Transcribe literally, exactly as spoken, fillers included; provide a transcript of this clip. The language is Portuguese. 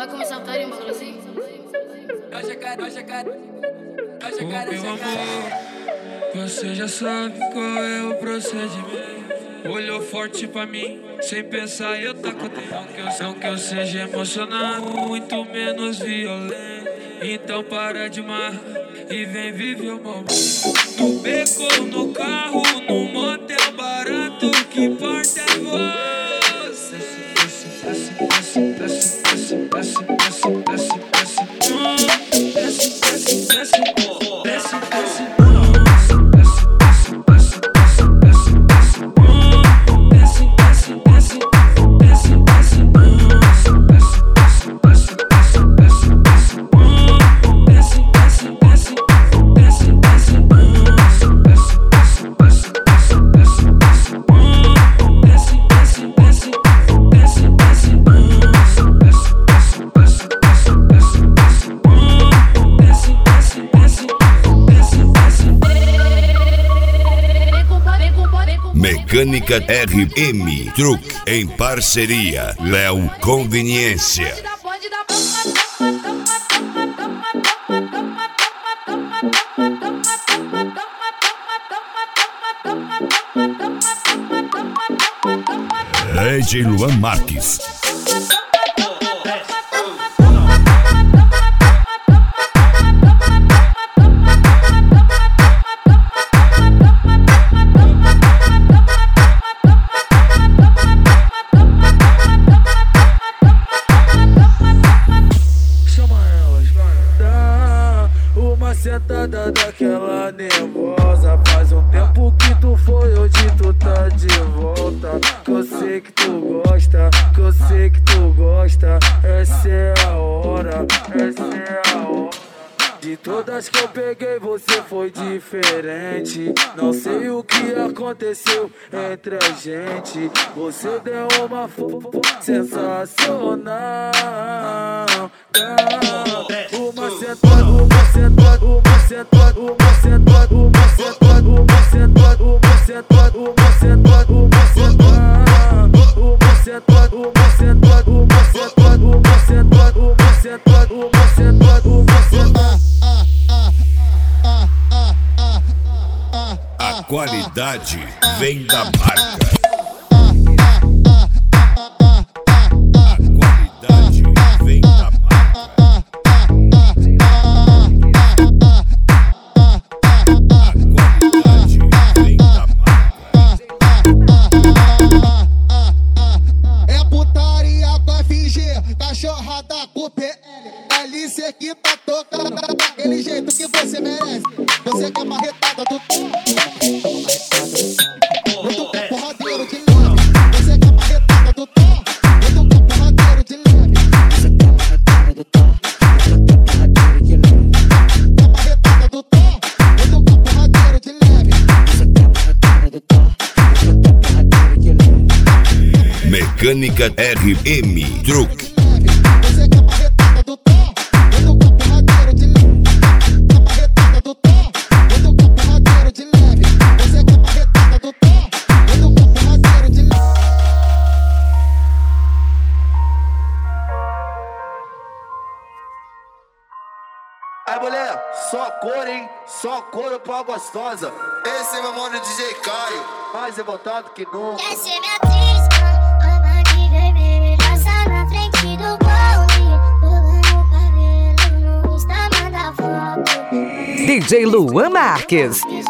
Vai começar a putaria, um bagulho assim? Hoje eu quero, hoje eu quero, hoje eu quero, hoje eu quero. Você já sabe qual é o procedimento. Olhou forte pra mim, sem pensar eu taco dentro. Não que eu, não que eu seja emocionado, muito menos violento. Então para de marra e vem viver o momento. No beco ou no carro, no motel barato, o que importa é você. Desce, desce, desce, desce, desce, desce, desce, desce, desce, desce, desce, desce, desce, desce, desce. Mecânica R M Truck em parceria Léo Conveniência. D J Luan Marques. Sentada daquela nervosa. Faz um tempo que tu foi, hoje tu tá de volta. Que eu sei que tu gosta, que eu sei que tu gosta. Essa é a hora, essa é a hora. De todas que eu peguei você foi diferente. Não sei o que aconteceu entre a gente. Você deu uma foto sensacional. Uma sentada, uma sentada, uma sentada, uma sentada, uma sentada, uma sentada, uma sentada, uma sentada, uma sentada, uma sentada, uma sentada, uma sentada, uma sentada, uma sentada, uma sentada, uma sentada. A qualidade vem da marca. A qualidade vem da marca. Cachorrada com P L, L C que tá tocando daquele jeito que você merece. Você quer marretada do tom, muito porradeiro de leve. Você quer marretada do tom, muito porradeiro de leve. Você quer marretada do tom, muito porradeiro de leve. Quer marretada do tom, muito porradeiro de leve. Você quer marretada do tom, muito porradeiro de leve. Mecânica R M Truck. Você quer marretada do tom, eu tô porradeiro de leve. Quer marretada do tom, eu tô porradeiro de leve. Você quer marretada do tom, eu tô porradeiro de leve. Aí, mulher, só cor, hein? Só couro pra gostosa. Esse é meu mano D J Caio, mais revoltado que nunca. Essa é minha atriz, ama de vermelho, passa na frente do bonde. Rolando cabelo no Insta, manda foto. D J Luan Marques.